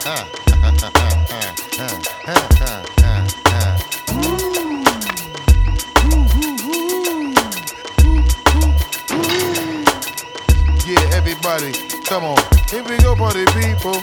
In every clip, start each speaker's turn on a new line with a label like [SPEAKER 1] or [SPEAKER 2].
[SPEAKER 1] Yeah, everybody, come on. Here we go, party people.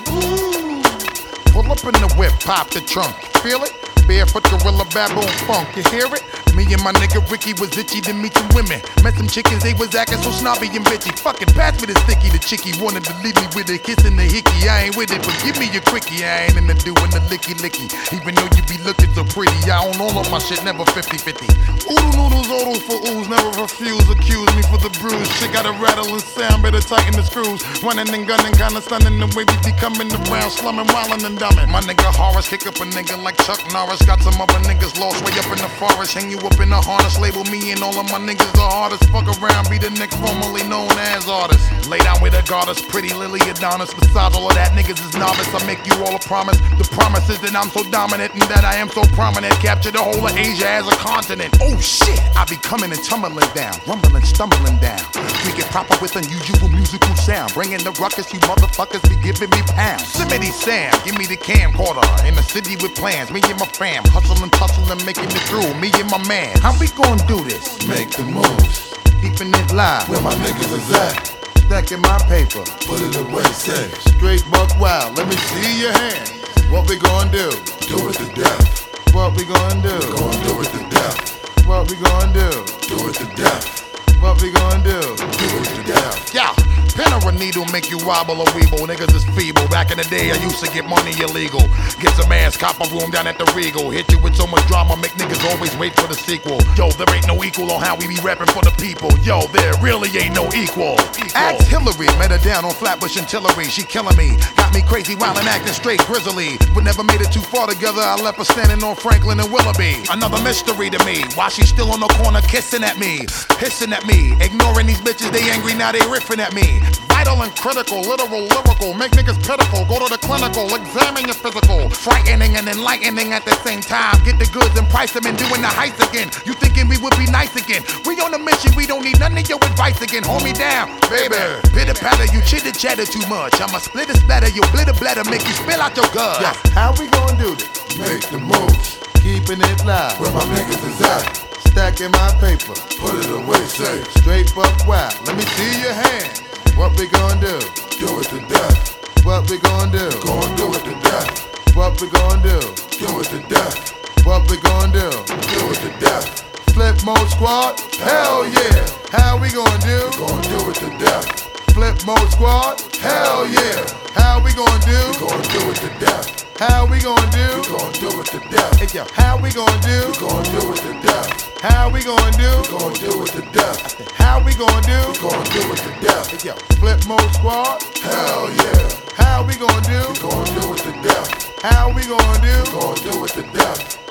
[SPEAKER 1] Pull up in the whip, pop the trunk. Feel it? Barefoot gorilla baboon funk. You hear it? Me and my nigga Ricky was itchy to meet some women. Met some chickens, they was acting so snobby and bitchy. Fucking pass me the sticky. The chickie wanted to leave me with a kiss and the hickey. I ain't with it, but give me your quickie. I ain't into doing the licky licky. Even though you be looking so pretty, I own all of my shit, never 50-50. Oodle noodles, odles for ooze, never refuse. Accuse me for the bruise. Shit got a rattling sound, better tighten the screws. Running and gunning, kinda stunning the way we be coming around, slumming, wildin' and dumbing. My nigga Horace kick up a nigga like Chuck Norris. Got some other niggas lost way up in the forest. Hang you up in the harness, label me and all of my niggas the hardest. Fuck around, be the next formerly known as artist. Lay down with a goddess, pretty Lily Adonis. Besides all of that, niggas is novice. I make you all a promise. The promise is that I'm so dominant and that I am so prominent. Capture the whole of Asia as a continent. Oh shit, I be coming and tumbling down, rumbling, stumbling down. We get proper with unusual musical sound. Bringing the ruckus, you motherfuckers be giving me pounds. Simity Sam, give me the camcorder. In the city with plans, me and my fam. Hustling, tussling, making it through. Me and my man. How we gon' do this?
[SPEAKER 2] Make the moves.
[SPEAKER 1] Keeping it live.
[SPEAKER 2] Where my niggas is at.
[SPEAKER 1] Stacking my paper.
[SPEAKER 2] Put it away safe.
[SPEAKER 1] Straight buck wild. Let me see your hand. What we gon' do?
[SPEAKER 2] Do it to death.
[SPEAKER 1] What we gon' do?
[SPEAKER 2] Gonna do it to death.
[SPEAKER 1] What we gon' do?
[SPEAKER 2] Do it to death.
[SPEAKER 1] What we gon' do?
[SPEAKER 2] Do it to death.
[SPEAKER 1] Yeah. Pen or a needle make you wobble or weeble. Niggas is feeble. Back in the day, I used to get money illegal. Get some ass, cop a room down at the Regal. Hit you with so much drama, make niggas always wait for the sequel. Yo, there ain't no equal on how we be rapping for the people. Yo, there really ain't no equal. Ask Hillary, met her down on Flatbush Artillery. She killing me, got me crazy, wild and acting straight grizzly. But never made it too far together. I left her standing on Franklin and Willoughby. Another mystery to me. Why she still on the corner kissing at me, hissing at me, ignoring these bitches. They angry now, they riffing at me. Vital and critical, literal, lyrical, make niggas pitiful. Go to the clinical, examine your physical. Frightening and enlightening at the same time. Get the goods and price them and doing the heist again. You thinking we would be nice again? We on a mission, we don't need none of your advice again. Hold me down, baby. Pitter patter, you chitter chatter too much. I'ma split a splatter, you blitter bladder, make you spill out your guts. Yeah. How we gon' do this?
[SPEAKER 2] Make the moves.
[SPEAKER 1] Keeping it live.
[SPEAKER 2] Where my niggas is at.
[SPEAKER 1] Stacking my paper.
[SPEAKER 2] Put it away safe.
[SPEAKER 1] Straight buck wild. Let me see your hand. What we gon' do?
[SPEAKER 2] Do it to death.
[SPEAKER 1] What we gon' do?
[SPEAKER 2] Gonna do it to death.
[SPEAKER 1] What we gon' do?
[SPEAKER 2] Do it to death.
[SPEAKER 1] What we gon' do?
[SPEAKER 2] Do it to death.
[SPEAKER 1] Flip mode squad? Hell yeah! How we gon' do?
[SPEAKER 2] Gonna do it to death.
[SPEAKER 1] Flip mode squad?
[SPEAKER 2] Hell yeah.
[SPEAKER 1] How we gon' do?
[SPEAKER 2] Gonna do it to death.
[SPEAKER 1] How we gon' do?
[SPEAKER 2] Gonna do it to death.
[SPEAKER 1] Hey yo, how we gon' do?
[SPEAKER 2] Gonna do it to death.
[SPEAKER 1] How we gon' do?
[SPEAKER 2] Gonna do it to death.
[SPEAKER 1] How we gon' do?
[SPEAKER 2] Gonna do it to death.
[SPEAKER 1] Hey yo, flip mode squad?
[SPEAKER 2] Hell yeah.
[SPEAKER 1] How we gon' do?
[SPEAKER 2] Gonna do it to death.
[SPEAKER 1] How we gon' do?
[SPEAKER 2] Gonna do it to death.